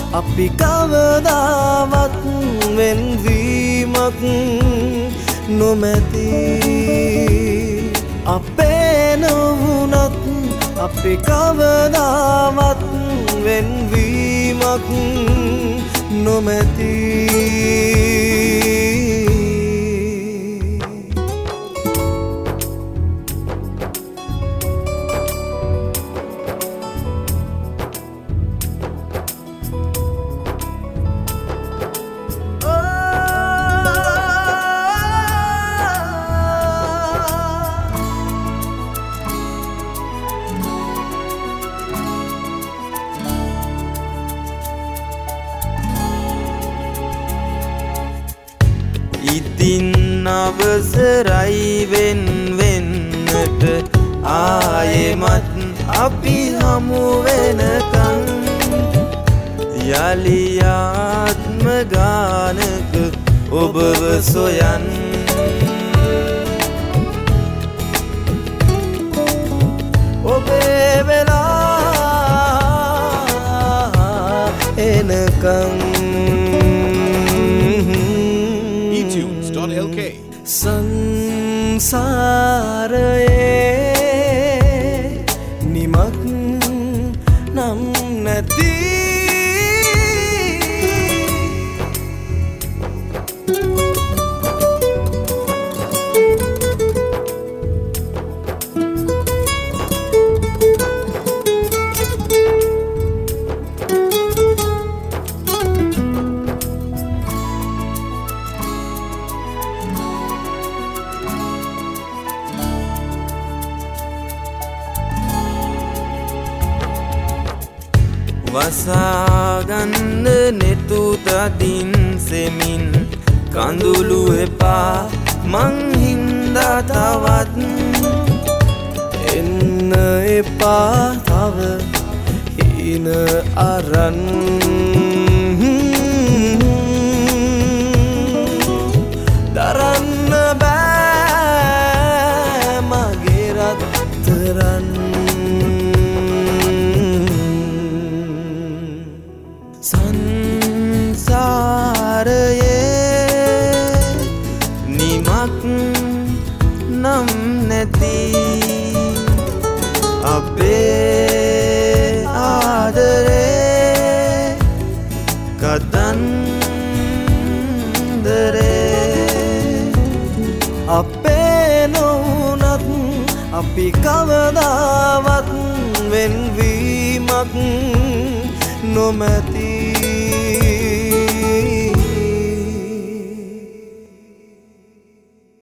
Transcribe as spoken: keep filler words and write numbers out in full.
අපි කවදාවත් වෙන්වීමක් නොමැති අපේ නොවුනත් අපි කවදාවත් වෙන්වීමක් නොමැති ඉතින් අවසරයි වෙන් වෙන්නට ආයෙමත් අපි හමු වෙනකන් යලි ආත්ම ගානක ඔබව සොයන් ඔබේ වෙලා එනකන් L K සංසාරයේ නිමක් නම් නැති වසාගන්න නෙතු තදින් සෙමින් කඳුළු එපා මං හින්දා තවත් එන්න එපා තව හීන අරන් දරන්න බෑ මගේ රත්තරන් සංසාරයේ නිමක් නම් නැති අපේ ආදරේ කතන්දරේ අපේ නොවුනත් අපි කවදාවත් වෙන්වීමක් නොමැති